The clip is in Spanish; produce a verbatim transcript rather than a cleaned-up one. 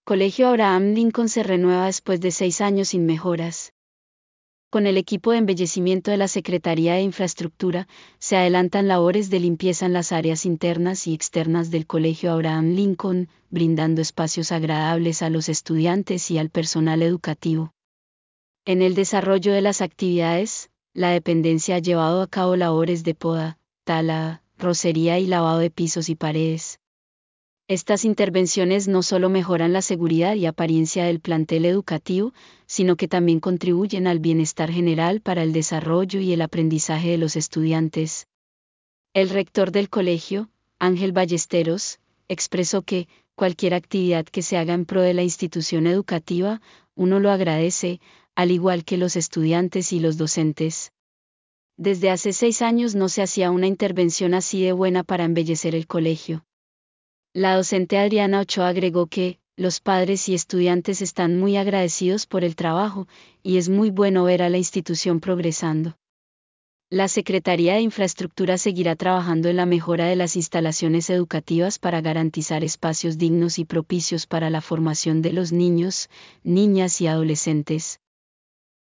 Colegio Abraham Lincoln se renueva después de seis años sin mejoras. Con el equipo de embellecimiento de la Secretaría de Infraestructura, se adelantan labores de limpieza en las áreas internas y externas del Colegio Abraham Lincoln, brindando espacios agradables a los estudiantes y al personal educativo. En el desarrollo de las actividades, la dependencia ha llevado a cabo labores de poda, tala, rocería y lavado de pisos y paredes. Estas intervenciones no solo mejoran la seguridad y apariencia del plantel educativo, sino que también contribuyen al bienestar general para el desarrollo y el aprendizaje de los estudiantes. El rector del colegio, Ángel Ballesteros, expresó que, cualquier actividad que se haga en pro de la institución educativa, uno lo agradece, al igual que los estudiantes y los docentes. Desde hace seis años no se hacía una intervención así de buena para embellecer el colegio. La docente Adriana Ochoa agregó que, los padres y estudiantes están muy agradecidos por el trabajo, y es muy bueno ver a la institución progresando. La Secretaría de Infraestructura seguirá trabajando en la mejora de las instalaciones educativas para garantizar espacios dignos y propicios para la formación de los niños, niñas y adolescentes.